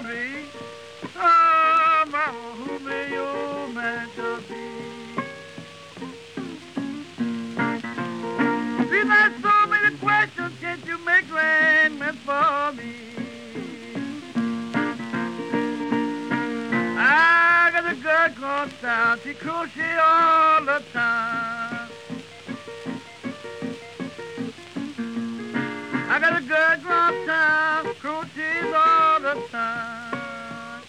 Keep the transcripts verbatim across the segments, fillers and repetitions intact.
country. Oh, mama, who may your man to be? We've had so many questions, can't you make arrangements for me? I got a girl called Sal, she crochet all the time. I got a girl called Sal, crochets all the time.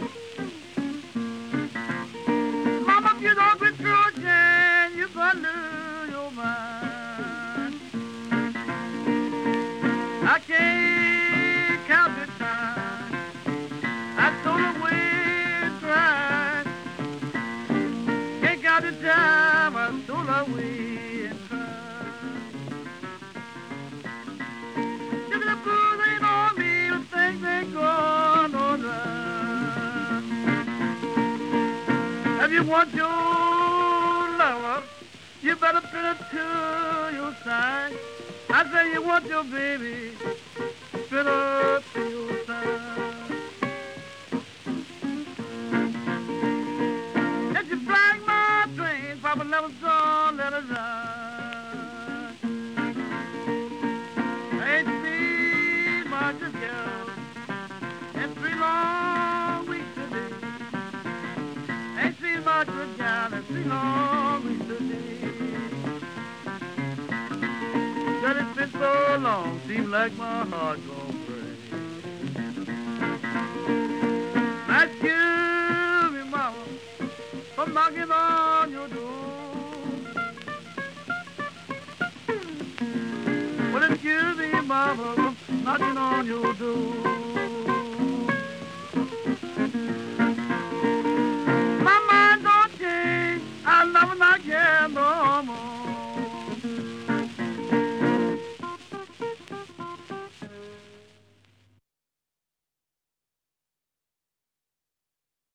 Mama, if you don't quit crocheting, you're gonna lose your mind. I can't count the time I told her we tried. Can't count the time I told her we tried. Look at the blues ain't on me, the things ain't going on right. If you want your lover, you better put it to your side. I say you want your baby, spit up to your side. If you flag my train, Papa never saw let it ride. I ain't seen much of girl in three long weeks today. Ain't seen much of girl in three long weeks today. That it's been so long, seems like my heart gone.